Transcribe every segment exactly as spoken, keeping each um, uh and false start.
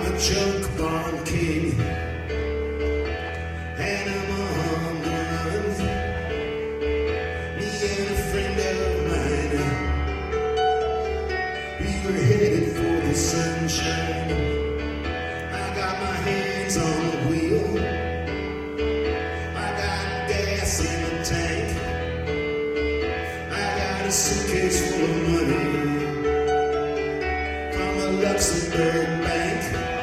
a junk bond king, and I'm on the run. Me and a friend of mine, we were headed for the sunshine. I got my hands on the wheel, I got gas in the tank, I got a suitcase full of money from a Luxembourg bank.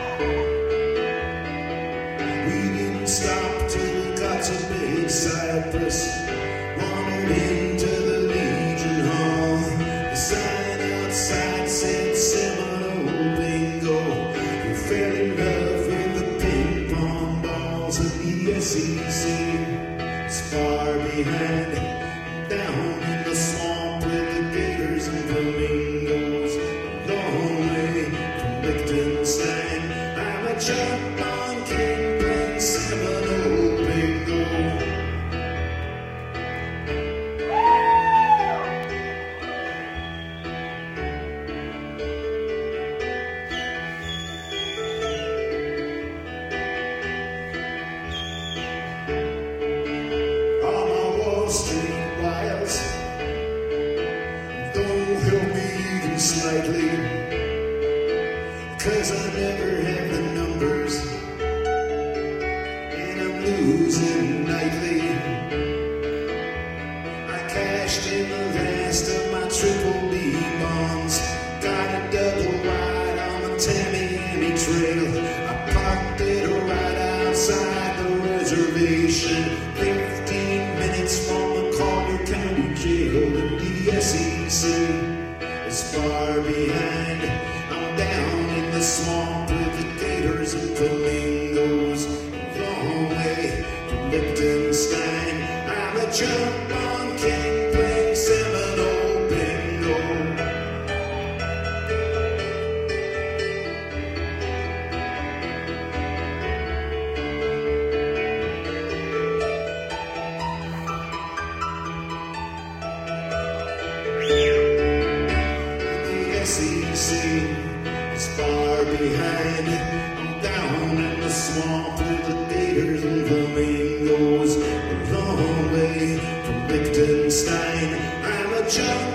We didn't stop till we got to Big Cypress, wandered into the Legion Hall. The sign outside said Seminole Bingo. We fell in love with the ping pong balls of the S E C. It's far behind, down in the swamp with the gators and flamingos. A long way from Liechtenstein, I'm a junk bond king playing Seminole Bingo. All my Wall Street wiles don't help me even slightly, 'cause I never have the numbers, and I'm losing nightly. I cashed in the last of my triple B bonds, got a double wide on the Tamiami Trail. I parked it right outside the reservation, fifteen minutes from the Collier County Jail. And the S E C is far behind, I'm down in the swamp with the gators and flamingos. A long way from Liechtenstein, I'm a junk bond king playing Seminole Bingo. The S E C is far behind, I'm down in the swamp with the gators and flamingos. A long way from Liechtenstein, I'm a junk